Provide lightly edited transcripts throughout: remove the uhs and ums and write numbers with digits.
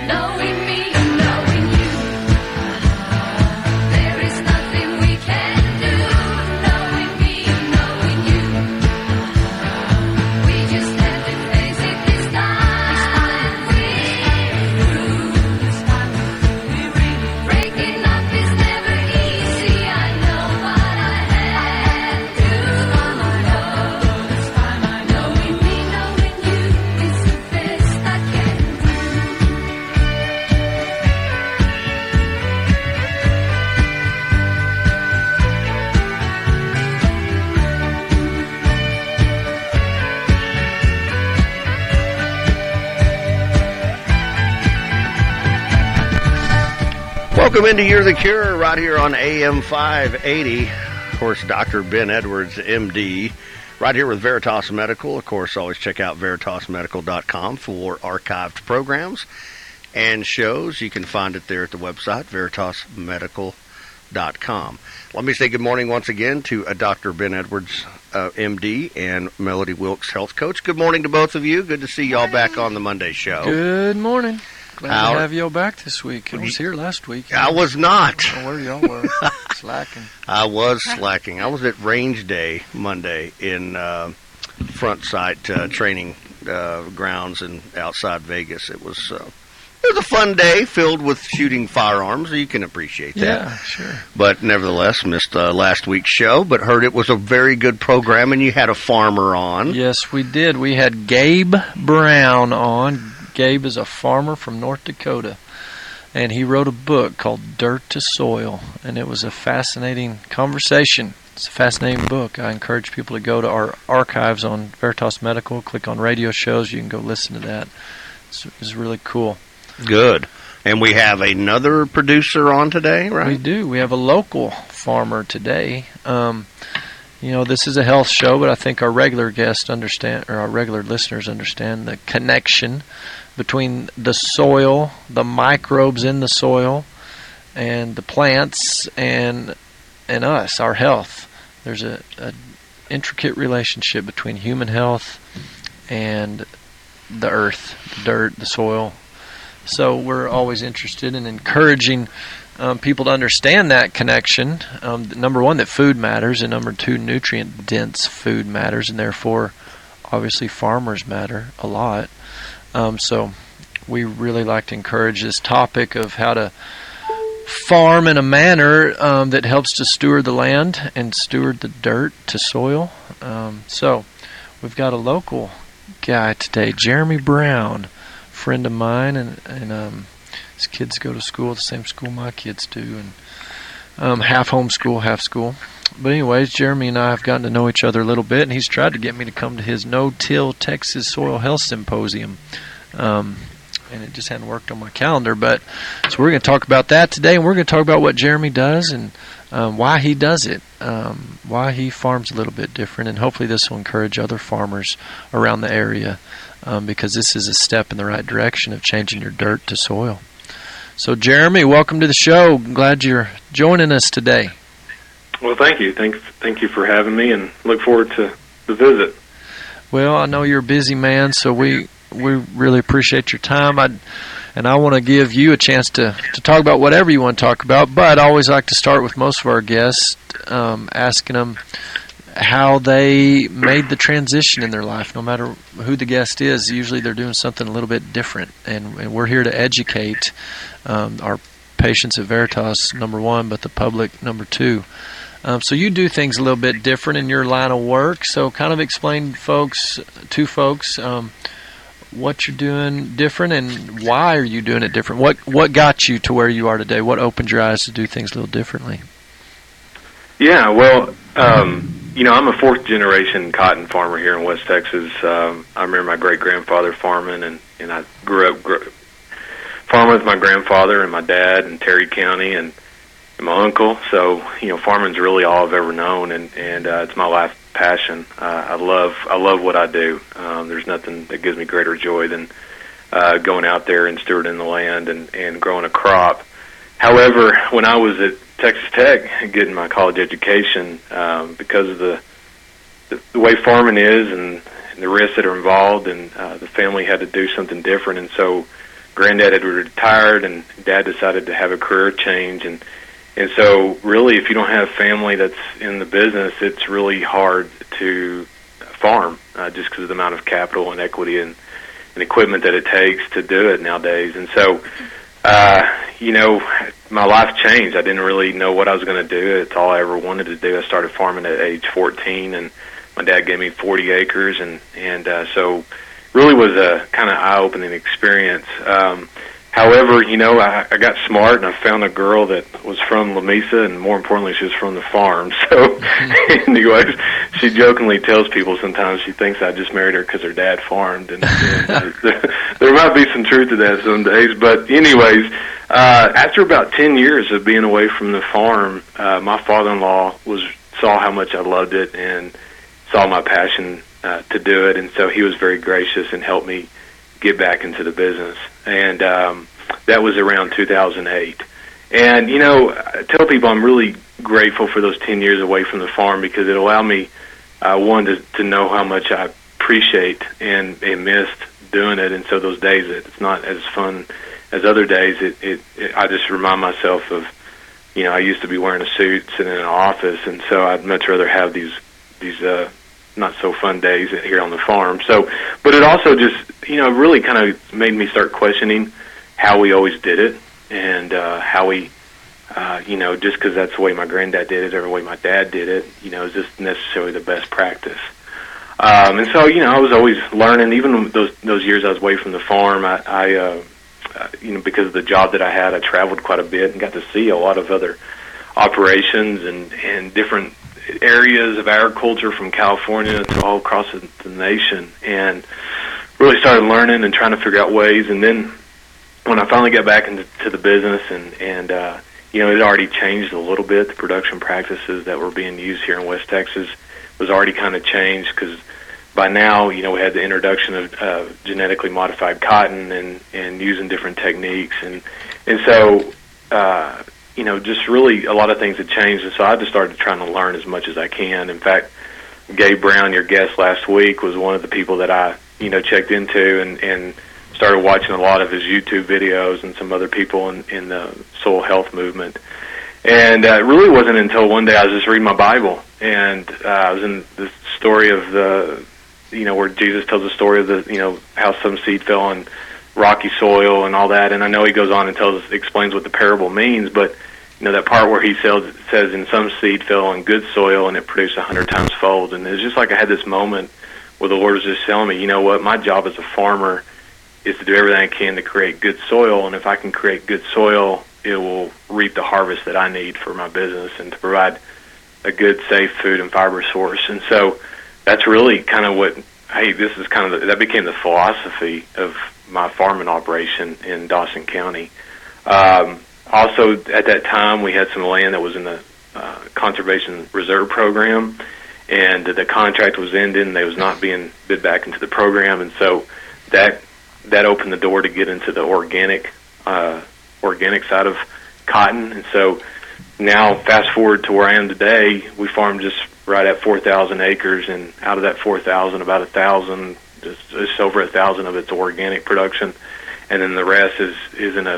Knowing me and knowing you, there is nothing we can do. Knowing me and knowing you, we just have to face it this time. We're through. This time we really breaking up is never easy. I know, but I have to. This time I knowing me, knowing you is the best I can do. Welcome into You're the Cure right here on AM 580. Of course, Dr. Ben Edwards, MD, right here with Veritas Medical. Of course, always check out veritasmedical.com for archived programs and shows. You can find it there at the website, veritasmedical.com. Let me say good morning once again to Dr. Ben Edwards, MD, and Melody Wilkes, Health Coach. Good morning to both of you. Good to see y'all back on the Monday show. Good morning. Glad How- to have y'all back this week. I was here last week. I was not. I don't know where y'all were. Slacking. I was slacking. I was at Range Day Monday in front site training grounds and outside Vegas. It was a fun day filled with shooting firearms. You can appreciate that. Yeah, sure. But nevertheless, missed last week's show, but heard it was a very good program, and you had a farmer on. Yes, we did. We had Gabe Brown on. Gabe is a farmer from North Dakota, and he wrote a book called Dirt to Soil, and it was a fascinating conversation. It's a fascinating book. I encourage people to go to our archives on Veritas Medical, click on radio shows. You can go listen to that. It's really cool. Good. And we have another producer on today, right? We do. We have a local farmer today. This is a health show, but I think our regular guests understand, or our regular listeners understand, the connection between the soil, the microbes in the soil, and the plants, and us, our health. There's a intricate relationship between human health and the earth, the dirt, the soil. So we're always interested in encouraging people to understand that connection. Number one, that food matters, and number two, nutrient-dense food matters, and therefore, obviously, farmers matter a lot. So we really like to encourage this topic of how to farm in a manner that helps to steward the land and steward the dirt to soil. So we've got a local guy today, Jeremy Brown, friend of mine, and his kids go to school, the same school my kids do, and half homeschool, half school. But anyways, Jeremy and I have gotten to know each other a little bit, and he's tried to get me to come to his No-Till Texas Soil Health Symposium. And it just hadn't worked on my calendar. But so we're going to talk about that today, and we're going to talk about what Jeremy does and why he does it, why he farms a little bit different, and hopefully this will encourage other farmers around the area because this is a step in the right direction of changing your dirt to soil. So, Jeremy, welcome to the show. Glad you're joining us today. Well, thank you. Thank you for having me, and look forward to the visit. Well, I know you're a busy man, so we really appreciate your time. I want to give you a chance to talk about whatever you want to talk about, but I always like to start with most of our guests, asking them how they made the transition in their life. No matter who the guest is, usually they're doing something a little bit different, and we're here to educate our patients at Veritas, number one, but the public, number two. So you do things a little bit different in your line of work, so kind of explain to folks what you're doing different and why are you doing it different. What got you to where you are today? What opened your eyes to do things a little differently? Yeah, well, I'm a fourth-generation cotton farmer here in West Texas. I remember my great-grandfather farming, and I grew up farming with my grandfather and my dad in Terry County and my uncle. So, farming's really all I've ever known, and it's my life passion. I love what I do. There's nothing that gives me greater joy than going out there and stewarding the land and growing a crop. However, when I was at Texas Tech getting my college education, because of the way farming is and the risks that are involved, and the family had to do something different, and so Granddad had retired, and Dad decided to have a career change, and so really, if you don't have family that's in the business, it's really hard to farm, just because of the amount of capital and equity and equipment that it takes to do it nowadays. And so, my life changed. I didn't really know what I was going to do. It's all I ever wanted to do. I started farming at age 14, and my dad gave me 40 acres, and so really was a kind of eye-opening experience. However, I got smart, and I found a girl that was from Lamesa, and more importantly, she was from the farm. So, anyways, she jokingly tells people sometimes she thinks I just married her because her dad farmed, and there might be some truth to that some days. But anyways, after about 10 years of being away from the farm, my father-in-law saw how much I loved it and saw my passion to do it, and so he was very gracious and helped me get back into the business. And that was around 2008. And, I tell people I'm really grateful for those 10 years away from the farm, because it allowed me, one, to know how much I appreciate and missed doing it. And so those days, it's not as fun as other days. I just remind myself of, I used to be wearing a suit, sitting in an office, and so I'd much rather have these not so fun days here on the farm. So, but it also just, really kind of made me start questioning how we always did it, and how we, just because that's the way my granddad did it or the way my dad did it, is this necessarily the best practice? And so, I was always learning. Even those years I was away from the farm, I because of the job that I had, I traveled quite a bit and got to see a lot of other operations and different areas of agriculture from California to all across the nation, and really started learning and trying to figure out ways. And then when I finally got back into the business, and it had already changed a little bit. The production practices that were being used here in West Texas was already kind of changed, because by now, we had the introduction of genetically modified cotton and using different techniques, and so just really a lot of things had changed, and so I just started trying to learn as much as I can. In fact, Gabe Brown, your guest last week, was one of the people that I, checked into and started watching a lot of his YouTube videos, and some other people in the soil health movement. And it really wasn't until one day I was just reading my Bible, and I was in the story of where Jesus tells the story of how some seed fell on rocky soil and all that. And I know he goes on and explains what the parable means, but that part where he says in some seed fell on good soil and it produced 100 times fold. And it's just like I had this moment where the Lord was just telling me, what, my job as a farmer is to do everything I can to create good soil, and if I can create good soil, it will reap the harvest that I need for my business and to provide a good, safe food and fiber source. And so that's really kind of what, this is kind of that became the philosophy of my farming operation in Dawson County. Also, at that time, we had some land that was in the Conservation Reserve Program, and the contract was ending, and they was not being bid back into the program, and so that opened the door to get into the organic side of cotton. And so now, fast forward to where I am today, we farm just right at 4,000 acres, and out of that 4,000, about 1,000, just over 1,000 of it's organic production, and then the rest is in a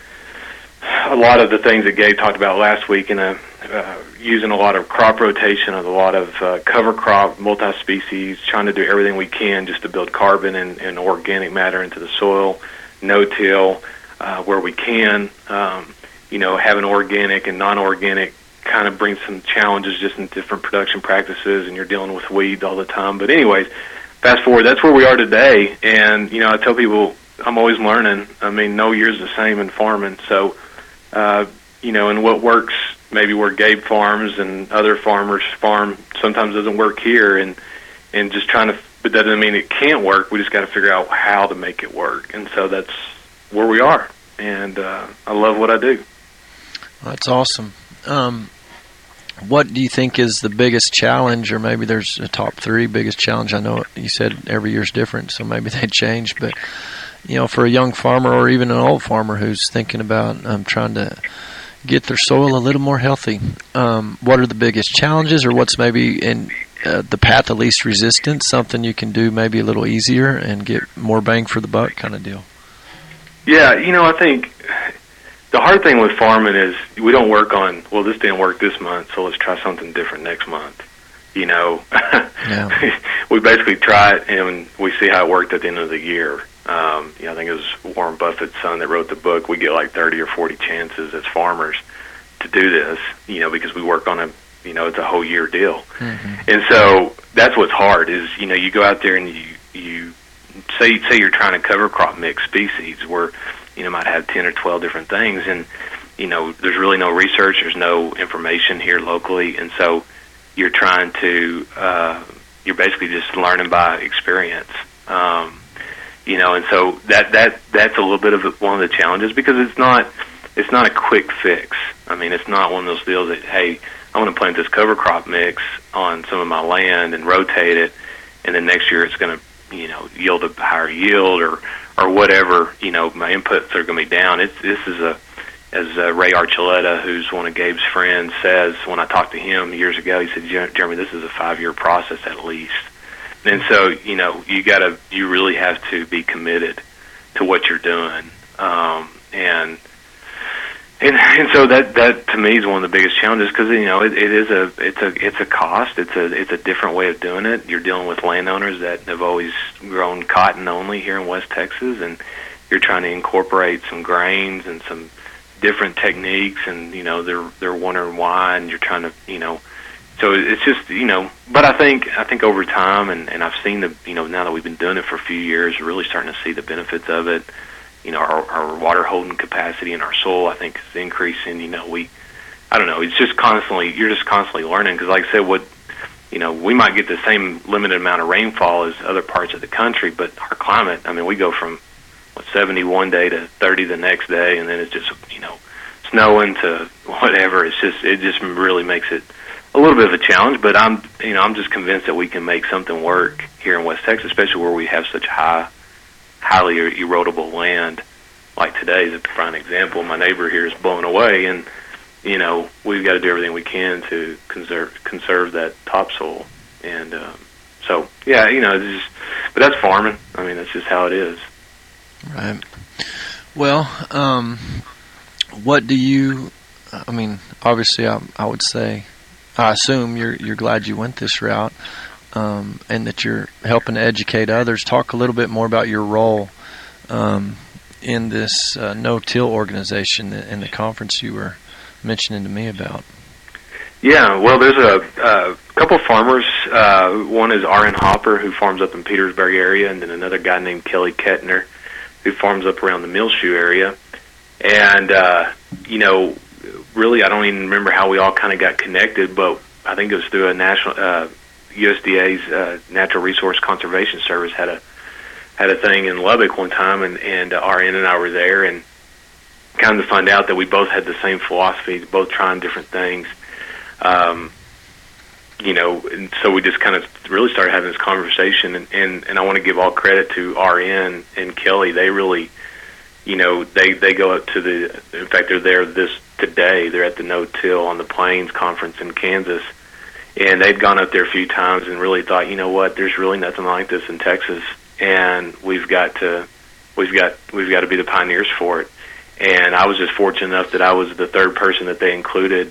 lot of the things that Gabe talked about last week, in using a lot of crop rotation, a lot of cover crop, multi-species, trying to do everything we can just to build carbon and organic matter into the soil, no-till where we can. Having organic and non-organic kind of brings some challenges just in different production practices, and you're dealing with weeds all the time. But anyways, fast forward, that's where we are today. And, I tell people I'm always learning. I mean, no year's the same in farming. So, and what works maybe where Gabe farms and other farmers farm sometimes doesn't work here. And just trying to, but that doesn't mean it can't work. We just got to figure out how to make it work. And so that's where we are. And I love what I do. That's awesome. What do you think is the biggest challenge, or maybe there's a top 3 biggest challenge? I know you said every year's different, so maybe they change, but for a young farmer or even an old farmer who's thinking about trying to get their soil a little more healthy, what are the biggest challenges, or what's maybe in the path of least resistance, something you can do maybe a little easier and get more bang for the buck kind of deal? Yeah, I think the hard thing with farming is we don't work on, well, this didn't work this month, so let's try something different next month. Yeah. We basically try it and we see how it worked at the end of the year. I think it was Warren Buffett's son that wrote the book. We get like 30 or 40 chances as farmers to do this, because we work on it's a whole year deal. Mm-hmm. And so that's what's hard is, you go out there and you say you're trying to cover crop mix species where, might have 10 or 12 different things. And, there's really no research. There's no information here locally. And so you're trying to, you're basically just learning by experience. And so that's a little bit of one of the challenges because it's not a quick fix. I mean, it's not one of those deals that, hey, I want to plant this cover crop mix on some of my land and rotate it, and then next year it's going to, yield a higher yield or whatever. My inputs are going to be down. This is as Ray Archuleta, who's one of Gabe's friends, says when I talked to him years ago, he said, Jeremy, this is a 5-year process at least. And so, you really have to be committed to what you're doing. And so that to me is one of the biggest challenges because it's a cost. It's a different way of doing it. You're dealing with landowners that have always grown cotton only here in West Texas, and you're trying to incorporate some grains and some different techniques, and they're wondering why, and you're trying to so it's just but I think over time, and I've seen now that we've been doing it for a few years, we're really starting to see the benefits of it. Our water holding capacity in our soil, I think, is increasing. I don't know. It's just you're just constantly learning because, like I said, we might get the same limited amount of rainfall as other parts of the country, but our climate, I mean, we go from 70 one day to 30 the next day, and then it's just snowing to whatever. It just really makes it a little bit of a challenge. But I'm just convinced that we can make something work here in West Texas, especially where we have such highly erodible land. Like today is a prime example. My neighbor here is blown away, and we've got to do everything we can to conserve that topsoil. And so yeah, but that's farming. I mean, that's just how it is. Right. Well, what do you? I mean, obviously, I would say, I assume you're glad you went this route, and that you're helping to educate others. Talk a little bit more about your role in this no-till organization and the conference you were mentioning to me about. Yeah, well, there's a couple farmers. One is R.N. Hopper, who farms up in Petersburg area, and then another guy named Kelly Kettner, who farms up around the Millshoe area. And, really, I don't even remember how we all kind of got connected, but I think it was through a national USDA's Natural Resource Conservation Service had a thing in Lubbock one time, and RN and I were there, and kind of find out that we both had the same philosophy, both trying different things. And so we just kind of really started having this conversation, and I want to give all credit to RN and Kelly. They really, they go up to in fact, they're there today. They're at the No-Till on the Plains Conference in Kansas, and they'd gone up there a few times and really thought, there's really nothing like this in Texas, and we've got to be the pioneers for it. And I was just fortunate enough that I was the third person that they included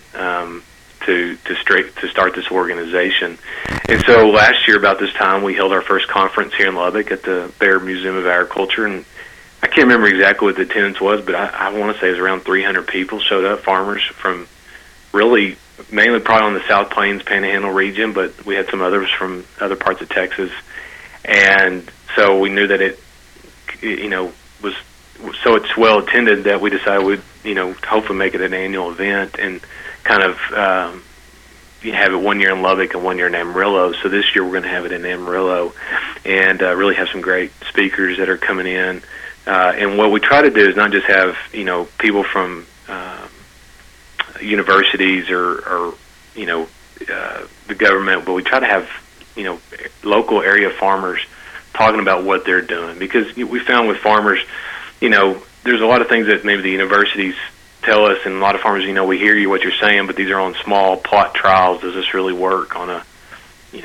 to start this organization. And so last year about this time, we held our first conference here in Lubbock at the Baird Museum of Agriculture, and I can't remember exactly what the attendance was, but I want to say it was around 300 people showed up, farmers from really mainly probably on the South Plains Panhandle region, but we had some others from other parts of Texas. And so we knew that it was so it's well attended that we decided we'd hopefully make it an annual event and kind of have it 1 year in Lubbock and 1 year in Amarillo. So this year we're going to have it in Amarillo and really have some great speakers that are coming in. And what we try to do is not just have people from universities or the government, but we try to have local area farmers talking about what they're doing, because we found with farmers, there's a lot of things that maybe the universities tell us, and a lot of farmers, we hear you what you're saying, but these are on small plot trials. Does this really work on a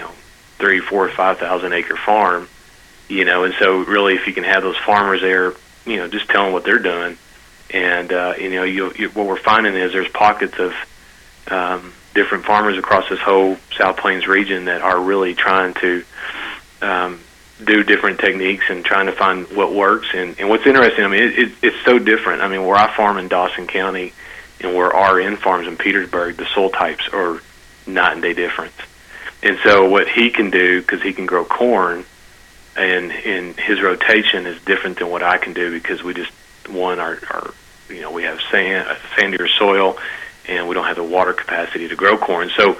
3, 4, 5,000 acre farm? And so really, if you can have those farmers there, just tell them what they're doing. And what we're finding is there's pockets of different farmers across this whole South Plains region that are really trying to do different techniques and trying to find what works. And what's interesting, I mean, it's so different. I mean, where I farm in Dawson County and where RN farms in Petersburg, the soil types are night and day difference. And so what he can do, because he can grow corn, and his rotation is different than what I can do, because we just, we have sandier soil, and we don't have the water capacity to grow corn. So,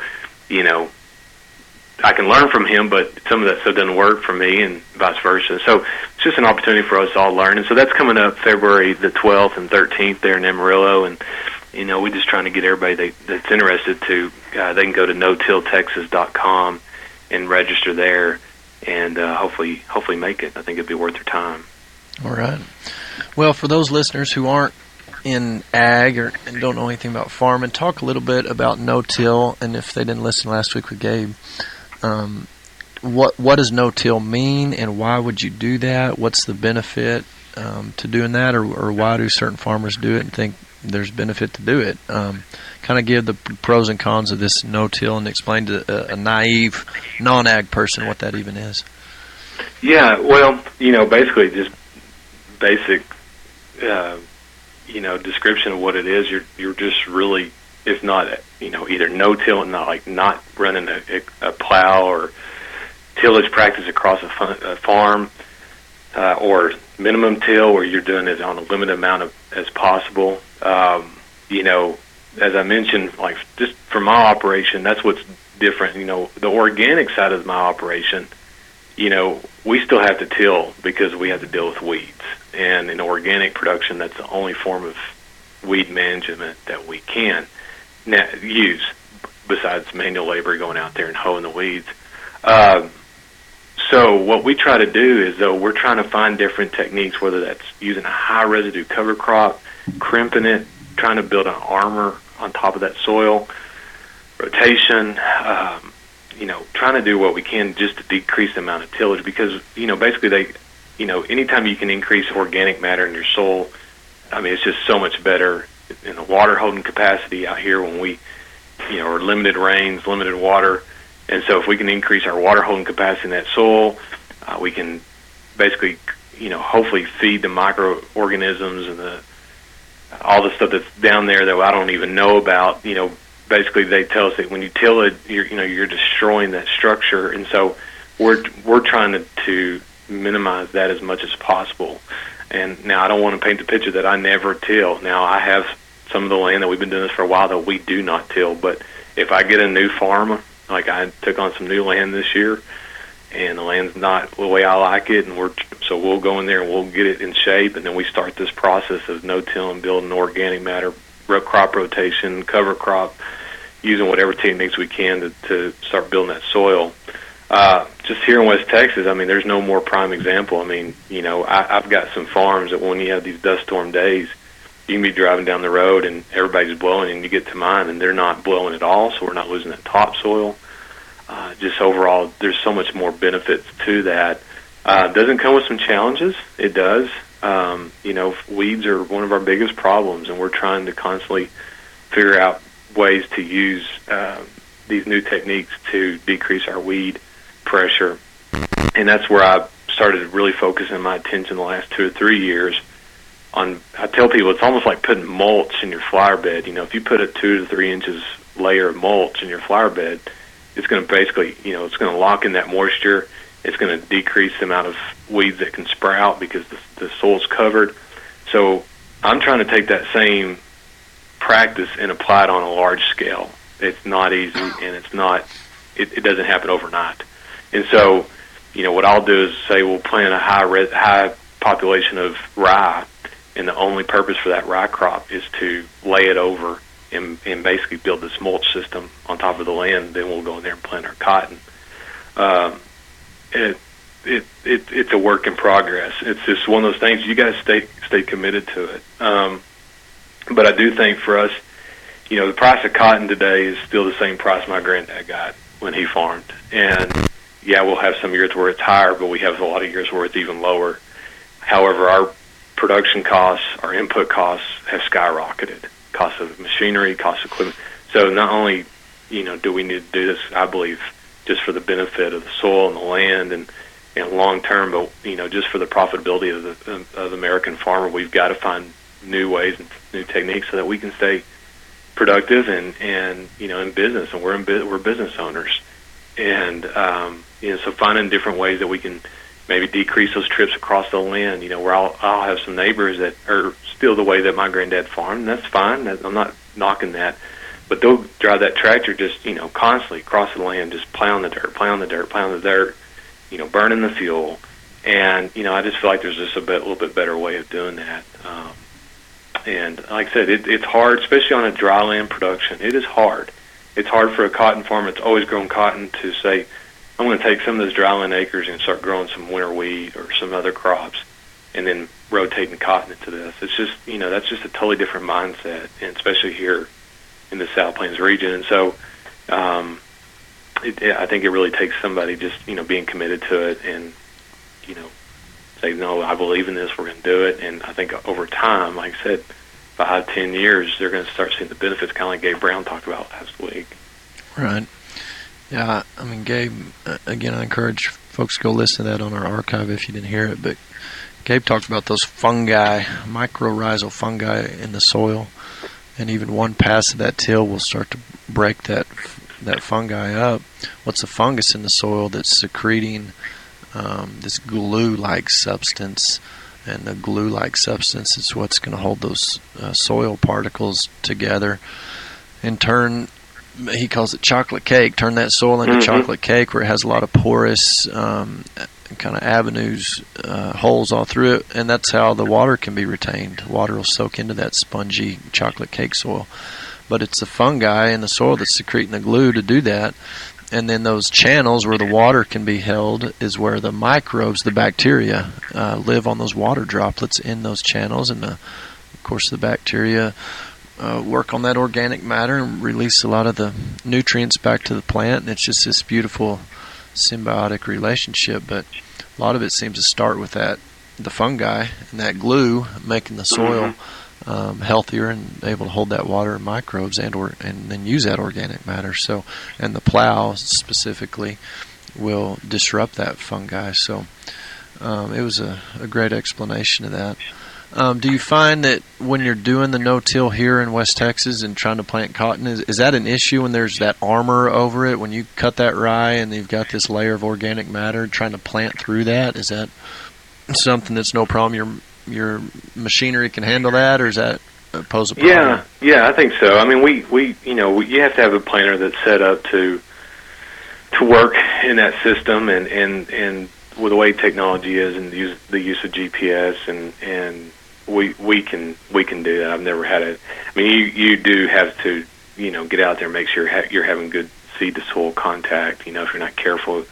I can learn from him, but some of that stuff doesn't work for me, and vice versa. So it's just an opportunity for us to all learn. And so that's coming up February the 12th and 13th there in Amarillo. And, we're just trying to get everybody that's interested to, they can go to no-tilltexas.com and register there, and hopefully make it. I think it'd be worth their time. All right. Well, for those listeners who aren't in ag and don't know anything about farming, talk a little bit about no-till, and if they didn't listen last week with Gabe, what does no-till mean, and why would you do that? What's the benefit to doing that, or why do certain farmers do it and think there's benefit to do it? Kind of give the pros and cons of this no-till and explain to a naive non-ag person what that even is. Yeah, well, basically just basic description of what it is. You're just really, if not, either no-till and not running a plow or tillage practice across a farm, or minimum till where you're doing it on a limited amount as possible. As I mentioned, just for my operation, that's what's different. The organic side of my operation, we still have to till because we have to deal with weeds. And in organic production, that's the only form of weed management that we can use, besides manual labor going out there and hoeing the weeds. So what we try to do is, though, we're trying to find different techniques, whether that's using a high residue cover crop, crimping it, trying to build an armor on top of that soil, rotation, trying to do what we can just to decrease the amount of tillage, because, basically anytime you can increase organic matter in your soil, I mean, it's just so much better in the water holding capacity out here when we, are limited rains, limited water. And so if we can increase our water holding capacity in that soil, we can basically, hopefully feed the microorganisms and all the stuff that's down there that I don't even know about. Basically they tell us that when you till it, you're destroying that structure. And so we're trying to minimize that as much as possible. And now I don't want to paint the picture that I never till. Now I have some of the land that we've been doing this for a while that we do not till. But if I get a new farm, like I took on some new land this year, and the land's not the way I like it, and we'll go in there and we'll get it in shape, and then we start this process of no-till and building organic matter, crop rotation, cover crop, using whatever techniques we can to start building that soil. Just here in West Texas, I mean, there's no more prime example. I mean, I've got some farms that when you have these dust storm days, you can be driving down the road and everybody's blowing, and you get to mine and they're not blowing at all, so we're not losing that topsoil. Just overall, there's so much more benefits to that. Doesn't come with some challenges. It does. Weeds are one of our biggest problems, and we're trying to constantly figure out ways to use these new techniques to decrease our weed pressure. And that's where I started really focusing my attention the last 2 or 3 years on. I tell people it's almost like putting mulch in your flower bed. If you put a 2 to 3 inches layer of mulch in your flower bed, it's going to basically, it's going to lock in that moisture. It's going to decrease the amount of weeds that can sprout because the soil's covered. So I'm trying to take that same practice and apply it on a large scale. It's not easy, and it doesn't happen overnight. And so, what I'll do is say we'll plant a high population of rye, and the only purpose for that rye crop is to lay it over and basically build this mulch system on top of the land. Then we'll go in there and plant our cotton. It's a work in progress. It's just one of those things you got to stay committed to it. But I do think for us, the price of cotton today is still the same price my granddad got when he farmed. And yeah, we'll have some years where it's higher, but we have a lot of years where it's even lower. However, our production costs, our input costs have skyrocketed. Cost of machinery, cost of equipment. So not only, do we need to do this, I believe, just for the benefit of the soil and the land and long term, but just for the profitability of the American farmer, we've got to find new ways and new techniques so that we can stay productive and in business, and we're business owners, and so finding different ways that we can maybe decrease those trips across the land. Where I'll have some neighbors that are still the way that my granddad farmed, and that's fine. I'm not knocking that, but they'll drive that tractor just constantly across the land, just plowing the dirt, burning the fuel, and I just feel like there's just a little bit better way of doing that. And like I said, it's hard, especially on a dry land production. It is hard. It's hard for a cotton farmer that's always grown cotton to say, I'm going to take some of those dry land acres and start growing some winter wheat or some other crops, and then rotating cotton into this. It's just, that's just a totally different mindset, and especially here in the South Plains region. And so I think it really takes somebody just, being committed to it and, say, no, I believe in this, we're going to do it. And I think over time, like I said, 5-10 years, they're going to start seeing the benefits, kind of like Gabe Brown talked about last week. Right. Yeah, I mean, Gabe, again, I encourage folks to go listen to that on our archive if you didn't hear it, but Gabe talked about those fungi, mycorrhizal fungi in the soil, and even one pass of that till will start to break that fungi up. What's a fungus in the soil that's secreting this glue-like substance, and the glue-like substance is what's going to hold those soil particles together and turn, he calls it chocolate cake, turn that soil into chocolate cake, where it has a lot of porous kind of avenues, holes all through it, and that's how the water can be retained. Water will soak into that spongy chocolate cake soil. But it's the fungi in the soil that's secreting the glue to do that. And then those channels where the water can be held is where the microbes, the bacteria, live on those water droplets in those channels. And, of course, the bacteria work on that organic matter and release a lot of the nutrients back to the plant. And it's just this beautiful symbiotic relationship. But a lot of it seems to start with the fungi and that glue making the soil healthier and able to hold that water and microbes and then use that organic matter. So, and the plow specifically will disrupt that fungi. So it was a great explanation of that. Do you find that when you're doing the no-till here in West Texas and trying to plant cotton, is that an issue when there's that armor over it? When you cut that rye and you've got this layer of organic matter, trying to plant through that, is that something that's no problem? Your machinery can handle that, or is that pose a problem? Yeah, I think so. I mean, you have to have a planter that's set up to work in that system, and with the way technology is, and the use of GPS, and we can do that. I've never had it. I mean, you do have to get out there and make sure you're having good seed to soil contact. If you're not careful,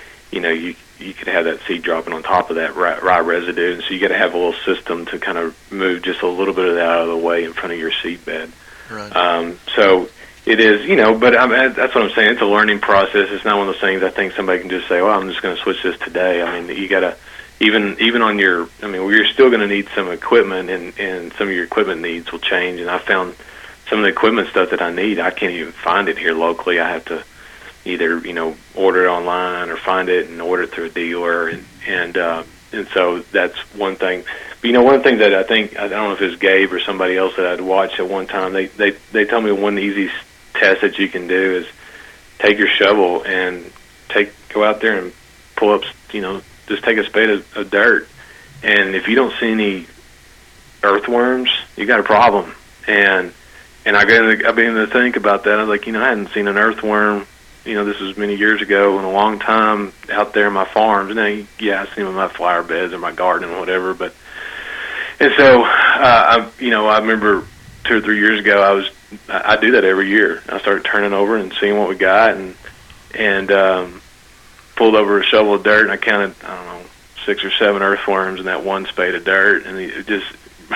you could have that seed dropping on top of that rye residue, and so you got to have a little system to kind of move just a little bit of that out of the way in front of your seed bed. Right. So it is, but that's what I'm saying. It's a learning process. It's not one of those things I think somebody can just say, well, I'm just going to switch this today. I mean, you got to, even on your, you're still going to need some equipment, and some of your equipment needs will change. And I found some of the equipment stuff that I need, I can't even find it here locally. I have to either order it online or find it and order it through a dealer, and so that's one thing. But one thing that I don't know if it's Gabe or somebody else that I'd watched at one time. They tell me one easy test that you can do is take your shovel and go out there and pull up, just take a spade of dirt, and if you don't see any earthworms, you got a problem. And I began to think about that. I was like, I hadn't seen an earthworm. This was many years ago, in a long time out there in my farms. Now, I see them in my flower beds or my garden or whatever. And so, I remember 2 or 3 years ago, I do that every year. I started turning over and seeing what we got, and pulled over a shovel of dirt, and I counted, 6 or 7 earthworms in that one spade of dirt, and it just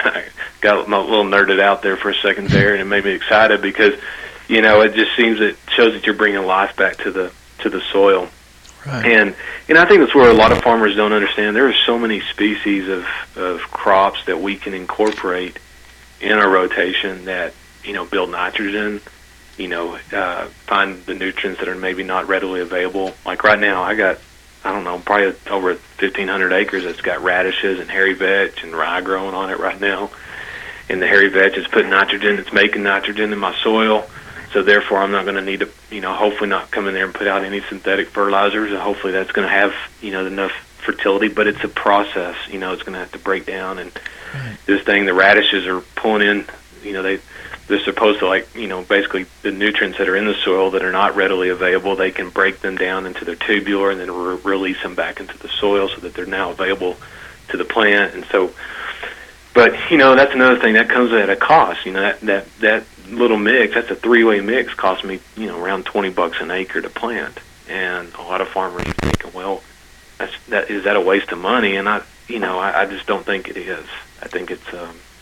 got a little nerded out there for a second there, and it made me excited because. It just shows that you're bringing life back to the soil. Right. And I think that's where a lot of farmers don't understand. There are so many species of crops that we can incorporate in our rotation that, build nitrogen, find the nutrients that are maybe not readily available. Like right now, I got, I don't know, probably over 1,500 acres that's got radishes and hairy vetch and rye growing on it right now. And the hairy vetch is putting nitrogen, it's making nitrogen in my soil. So therefore, I'm not going to need to, hopefully not come in there and put out any synthetic fertilizers. And hopefully that's going to have, enough fertility. But it's a process. It's going to have to break down. And this thing, the radishes are pulling in, they're supposed to basically the nutrients that are in the soil that are not readily available, they can break them down into their tubular and then release them back into the soil so that they're now available to the plant. And so, but, that's another thing that comes at a cost. That little mix, that's a 3-way mix, cost me, around $20 an acre to plant. And a lot of farmers are thinking, well, is that a waste of money? And I just don't think it is. I think it's,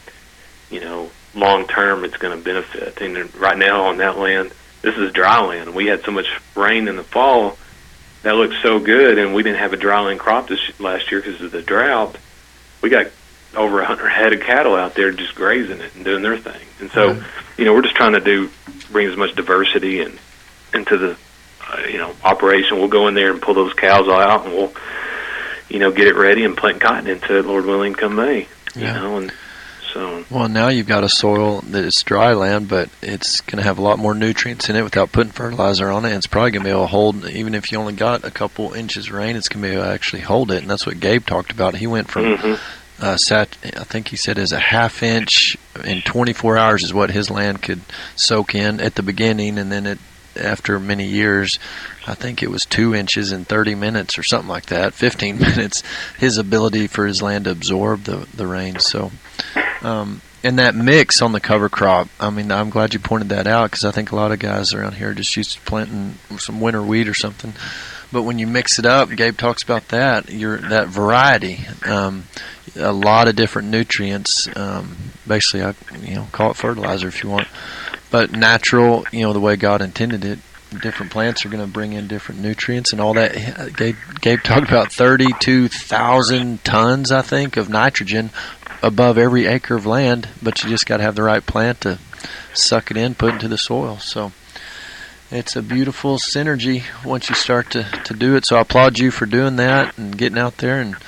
long term it's going to benefit. And right now on that land, this is dry land. We had so much rain in the fall that looked so good, and we didn't have a dry land crop last year because of the drought. We got over 100 head of cattle out there just grazing it and doing their thing. And so, we're just trying to bring as much diversity into the, operation. We'll go in there and pull those cows all out, and we'll, get it ready and plant cotton into it, Lord willing, come May. And so. Well, now you've got a soil that is dry land, but it's going to have a lot more nutrients in it without putting fertilizer on it. And it's probably going to be able to hold, even if you only got a couple inches of rain, it's going to be able to actually hold it. And that's what Gabe talked about. He went from, I think he said, as a half inch in 24 hours is what his land could soak in at the beginning. And then after many years, I think it was 2 inches in 30 minutes or something like that, 15 minutes, his ability for his land to absorb the rain. So, and that mix on the cover crop, I mean, I'm glad you pointed that out because I think a lot of guys around here are just used to planting some winter wheat or something. But when you mix it up, Gabe talks about that, that variety, a lot of different nutrients, basically, call it fertilizer if you want. But natural, the way God intended it, different plants are going to bring in different nutrients and all that. Gabe talked about 32,000 tons, I think, of nitrogen above every acre of land, but you just got to have the right plant to suck it in, put it into the soil. So it's a beautiful synergy once you start to do it. So I applaud you for doing that and getting out there and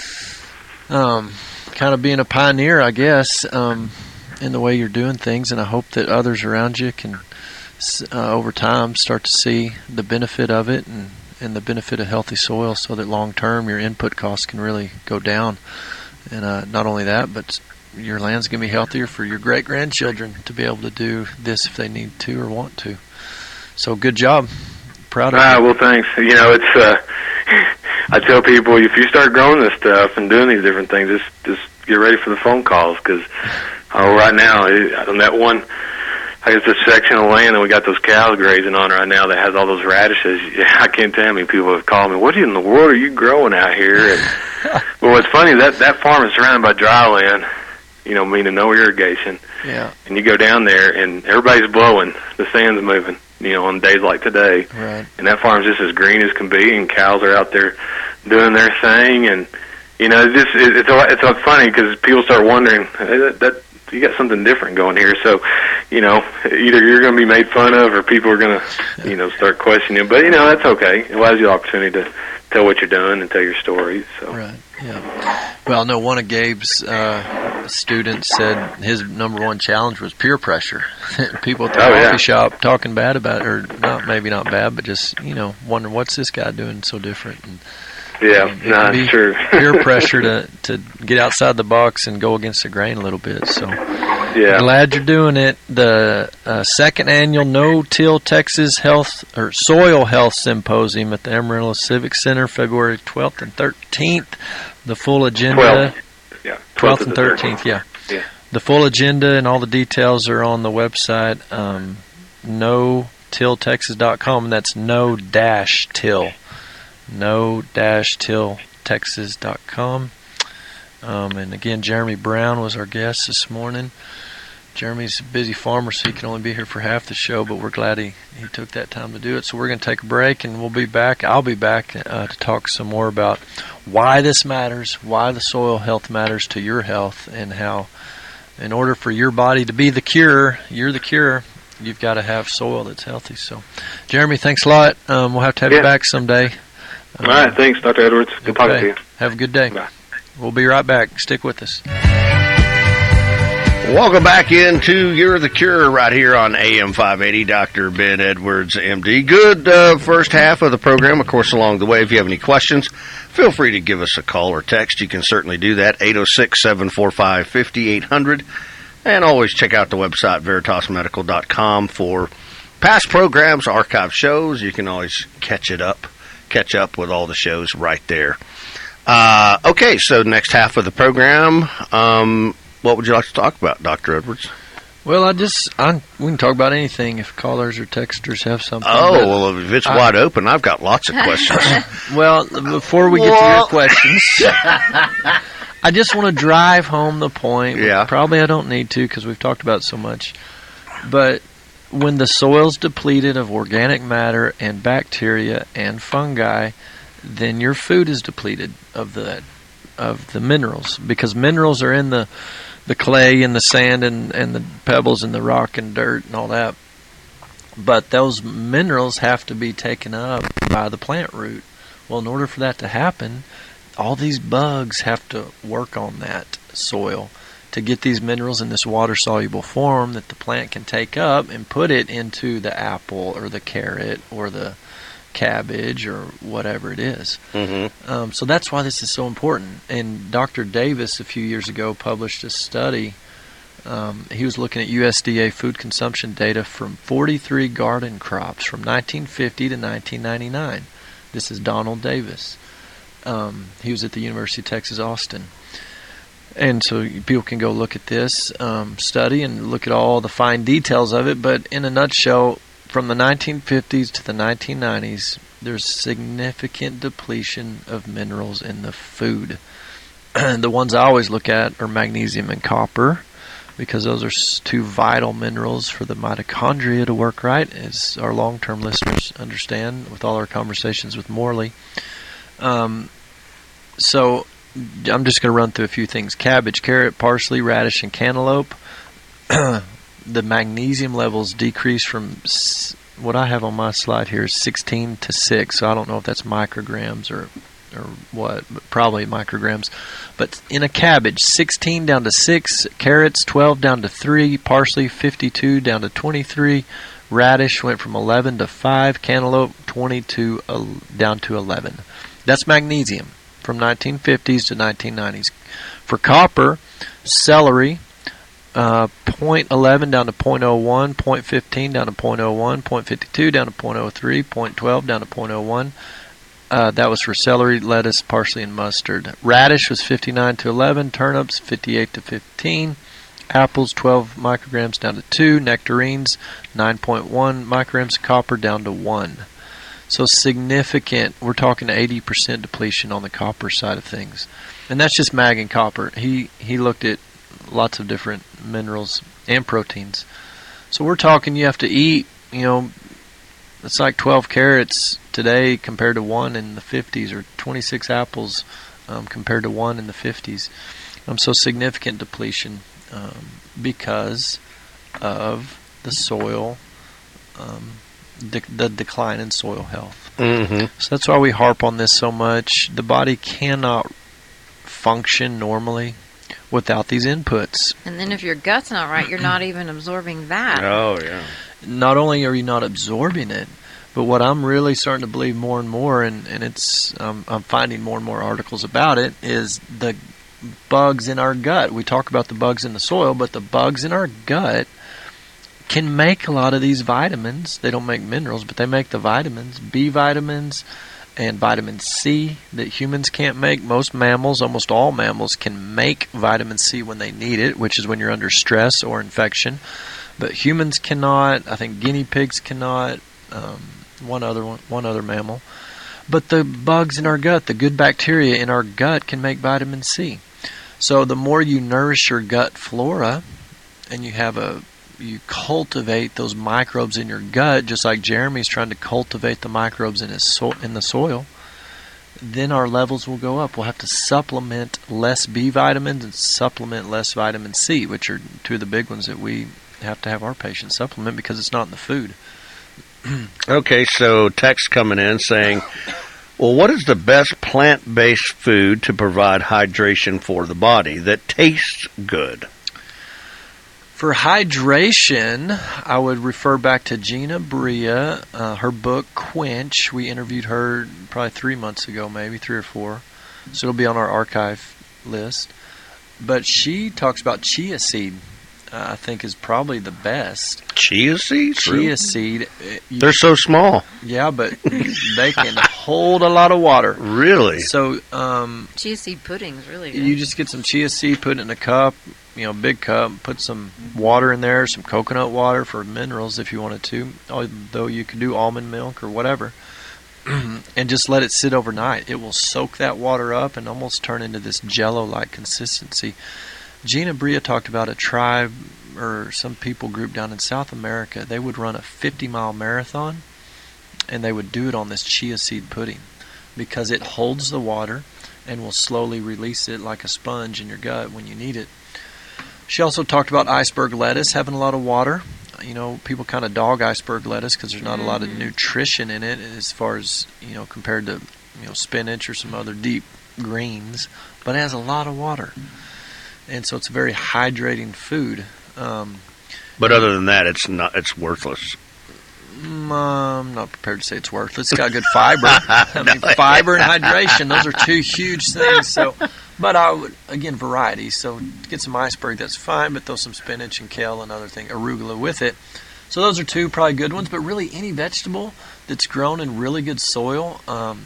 kind of being a pioneer, I guess, in the way you're doing things. And I hope that others around you can, over time, start to see the benefit of it and the benefit of healthy soil so that long term your input costs can really go down. And not only that, but your land's going to be healthier for your great-grandchildren to be able to do this if they need to or want to. So good job. Proud of you. Well, thanks. It's I tell people, if you start growing this stuff and doing these different things, just get ready for the phone calls because right now, on that one, I guess this section of land that we got those cows grazing on right now that has all those radishes, I can't tell how many people have called me, what in the world are you growing out here? And well, what's funny is that farm is surrounded by dry land, meaning no irrigation. Yeah. And you go down there and everybody's blowing, the sand's moving, on days like today. Right. And that farm's just as green as can be, and cows are out there doing their thing. And, it's funny because people start wondering, that you got something different going here. So, either you're going to be made fun of or people are going to, start questioning. But, that's okay. It allows you the opportunity to tell what you're doing and tell your stories. So. Right, yeah. Well, I know one of Gabe's students said his number one challenge was peer pressure. People at the coffee shop talking bad about it, or maybe not bad, but just, wondering what's this guy doing so different. And, it's true. Peer pressure to get outside the box and go against the grain a little bit. So, glad you're doing it. The second annual No-Till Texas Soil Health Symposium at the Amarillo Civic Center, February 12th and 13th. The full agenda. 12th and 13th. Yeah. The full agenda and all the details are on the website, no-tilltexas.com, and that's no-till. no-tilltexas.com. And again, Jeremy Brown was our guest this morning. Jeremy's a busy farmer, so he can only be here for half the show, but we're glad he took that time to do it. So we're going to take a break, and we'll be back. I'll be back to talk some more about why this matters, why the soil health matters to your health, and how in order for your body to be the cure, you're the cure, you've got to have soil that's healthy. So, Jeremy, thanks a lot. We'll have to have you back someday. All right, thanks, Dr. Edwards. Good talking to you. Have a good day. Bye. We'll be right back. Stick with us. Welcome back into You're the Cure right here on AM 580. Dr. Ben Edwards, MD. Good first half of the program. Of course, along the way, if you have any questions, feel free to give us a call or text. You can certainly do that, 806-745-5800. And always check out the website, veritasmedical.com, for past programs, archive shows. You can always catch up with all the shows right there. Okay, so next half of the program, what would you like to talk about, Dr. Edwards? Well, we can talk about anything if callers or texters have something. Well, if it's wide open, I've got lots of questions. Well, before we get to your questions, I just want to drive home the point. Yeah. Probably I don't need to because we've talked about it so much. But when the soil's depleted of organic matter and bacteria and fungi, then your food is depleted of the minerals, because minerals are in the clay and the sand and the pebbles and the rock and dirt and all that. But those minerals have to be taken up by the plant root. Well, in order for that to happen, all these bugs have to work on that soil to get these minerals in this water-soluble form that the plant can take up and put it into the apple or the carrot or the cabbage or whatever it is. Mm-hmm. So that's why this is so important. And Dr. Davis a few years ago published a study. He was looking at USDA food consumption data from 43 garden crops from 1950 to 1999. This is Donald Davis. He was at the University of Texas, Austin. And so people can go look at this study and look at all the fine details of it. But in a nutshell, from the 1950s to the 1990s, there's significant depletion of minerals in the food. The ones I always look at are magnesium and copper, because those are two vital minerals for the mitochondria to work right, as our long-term listeners understand with all our conversations with Morley. So I'm just going to run through a few things. Cabbage, carrot, parsley, radish, and cantaloupe. The magnesium levels decrease from what I have on my slide here is 16 to 6. So I don't know if that's micrograms or what, but probably micrograms. But in a cabbage, 16 down to 6, carrots 12 down to 3, parsley 52 down to 23, radish went from 11 to 5, cantaloupe 22 down to 11. That's magnesium from 1950s to 1990s. For copper, celery 0.11 down to 0.01, 0.15 down to 0.01, 0.52 down to 0.03, 0.12 down to 0.01. That was for celery, lettuce, parsley, and mustard. Radish was 59 to 11, turnips 58 to 15, apples 12 micrograms down to 2, nectarines 9.1 micrograms of copper down to 1. So significant. We're talking 80% depletion on the copper side of things. And that's just mag and copper. He looked at lots of different minerals and proteins. So we're talking you have to eat, it's like 12 carrots today compared to 1 in the 50s, or 26 apples compared to 1 in the 50s. So significant depletion because of the soil, the decline in soil health. Mm-hmm. So that's why we harp on this so much. The body cannot function normally without these inputs. And then if your gut's not right, you're not even absorbing that. Oh, yeah. Not only are you not absorbing it, but what I'm really starting to believe more and more, and it's I'm finding more and more articles about it, is the bugs in our gut. We talk about the bugs in the soil, but the bugs in our gut can make a lot of these vitamins. They don't make minerals, but they make the vitamins, B vitamins, and vitamin C that humans can't make. Most mammals, almost all mammals, can make vitamin C when they need it, which is when you're under stress or infection. But humans cannot. I think guinea pigs cannot. One other mammal. But the bugs in our gut, the good bacteria in our gut, can make vitamin C. So the more you nourish your gut flora, and you cultivate those microbes in your gut, just like Jeremy's trying to cultivate the microbes in the soil, then our levels will go up. We'll have to supplement less B vitamins and supplement less vitamin C, which are two of the big ones that we have to have our patients supplement because it's not in the food. Okay, so text coming in saying, well, what is the best plant-based food to provide hydration for the body that tastes good? For hydration, I would refer back to Gina Bria, her book, Quench. We interviewed her probably 3 months ago, maybe 3 or 4. So it'll be on our archive list. But she talks about chia seed, I think is probably the best. Chia seeds? Chia Really? seed. They're so small. Yeah, but they can hold a lot of water. Really? So Chia seed pudding's really good. you just get some chia seed, put it in a cup, big cup, put some water in there, some coconut water for minerals if you wanted to, although you could do almond milk or whatever, and just let it sit overnight. It will soak that water up and almost turn into this jello-like consistency. Gina Bria talked about a tribe or some people group down in South America. They would run a 50-mile marathon, and they would do it on this chia seed pudding because it holds the water and will slowly release it like a sponge in your gut when you need it. She also talked about iceberg lettuce having a lot of water. People kind of dog iceberg lettuce because there's not a lot of nutrition in it as far as, compared to, spinach or some other deep greens. But it has a lot of water. And so it's a very hydrating food. But other than that, it's worthless. I'm not prepared to say it's worthless. It's got good fiber. Fiber and hydration, those are two huge things. But I would, again, variety. So get some iceberg, that's fine, but throw some spinach and kale and other thing, arugula with it. So those are two probably good ones, but really any vegetable that's grown in really good soil.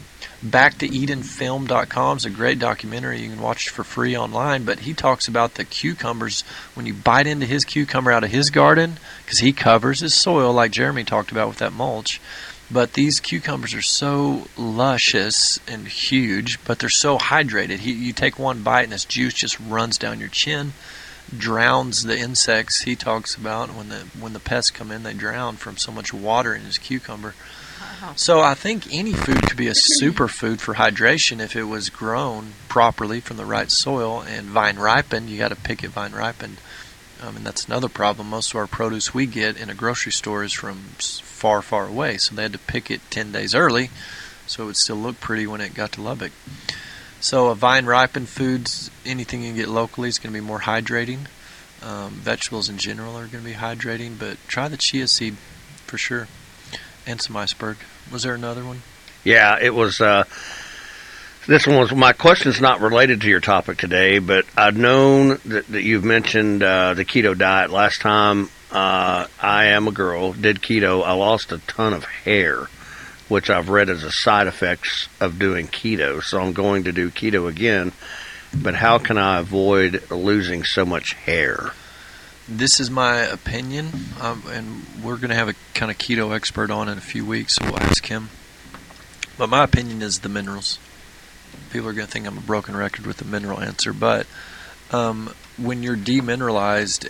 BackToEdenFilm.com is a great documentary. You can watch it for free online, but he talks about the cucumbers. When you bite into his cucumber out of his garden, because he covers his soil like Jeremy talked about with that mulch, but these cucumbers are so luscious and huge, but they're so hydrated. You take one bite and this juice just runs down your chin, drowns the insects he talks about. When the pests come in, they drown from so much water in his cucumber. Wow. So I think any food could be a superfood for hydration if it was grown properly from the right soil and vine ripened. You got to pick it vine ripened. And that's another problem. Most of our produce we get in a grocery store is from far, far away. So they had to pick it 10 days early so it would still look pretty when it got to Lubbock. So a vine ripened foods, anything you can get locally is going to be more hydrating. Vegetables in general are going to be hydrating, but try the chia seed for sure. And some iceberg. Was there another one? Yeah, it was. This one was. My question's not related to your topic today, but I've known that you've mentioned the keto diet. Last time I am a girl did keto, I lost a ton of hair, which I've read as a side effect of doing keto. So I'm going to do keto again. But how can I avoid losing so much hair? This is my opinion, and we're going to have a kind of keto expert on in a few weeks, so we'll ask him. But my opinion is the minerals. People are going to think I'm a broken record with the mineral answer, but when you're demineralized,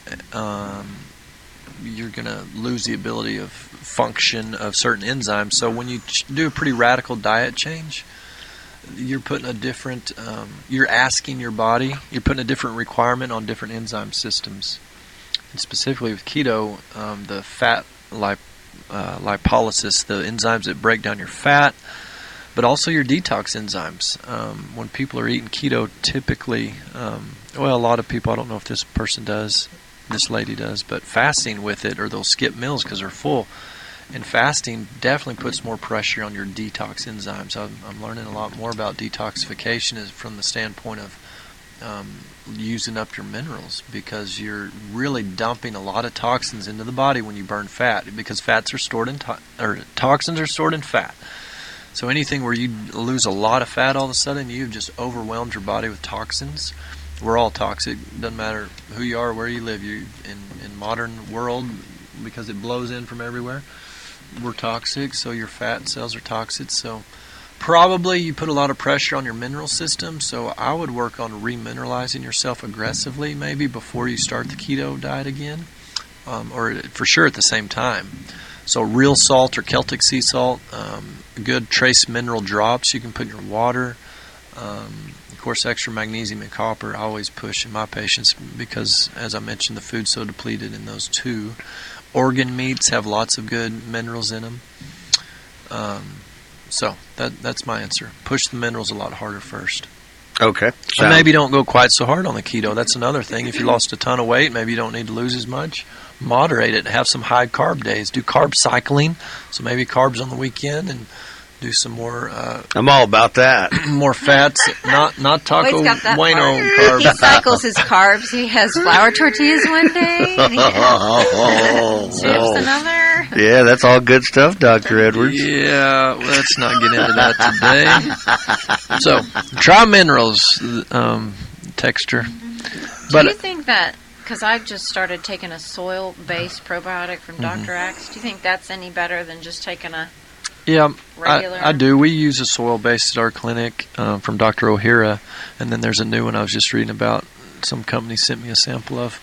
you're going to lose the ability of function of certain enzymes. So when you do a pretty radical diet change, you're putting a different, you're asking your body, you're putting a different requirement on different enzyme systems. And specifically with keto, the fat lipolysis, the enzymes that break down your fat, but also your detox enzymes. When people are eating keto, typically, a lot of people, I don't know if this person does, this lady does, but fasting with it, or they'll skip meals because they're full. And fasting definitely puts more pressure on your detox enzymes. I'm learning a lot more about detoxification from the standpoint of using up your minerals, because you're really dumping a lot of toxins into the body when you burn fat, because fats are stored in toxins are stored in fat. So anything where you lose a lot of fat, all of a sudden you've just overwhelmed your body with toxins. We're all toxic. Doesn't matter who you are, where you live. You in modern world, because it blows in from everywhere. We're toxic, so your fat cells are toxic. So Probably you put a lot of pressure on your mineral system, so I would work on remineralizing yourself aggressively maybe before you start the keto diet again, or for sure at the same time. So real salt or Celtic sea salt, good trace mineral drops you can put in your water. Of course, extra magnesium and copper I always push in my patients because, as I mentioned, the food's so depleted in those two. Organ meats have lots of good minerals in them. So that's my answer. Push the minerals a lot harder first. Okay. And maybe don't go quite so hard on the keto. That's another thing. If you lost a ton of weight, maybe you don't need to lose as much. Moderate it. Have some high carb days. Do carb cycling. So maybe carbs on the weekend and do some more I'm all about that. more fats. Not taco He's got that bueno part. He carbs. cycles his carbs. He has flour tortillas one day. And he has chips another. Yeah, that's all good stuff, Dr. Edwards. Yeah, let's not get into that today. So, try minerals, texture. Do you think that, because I've just started taking a soil-based probiotic from Dr. Axe, do you think that's any better than just taking a Yeah, regular? I do. We use a soil-based at our clinic from Dr. O'Hara, and then there's a new one I was just reading about. Some company sent me a sample of.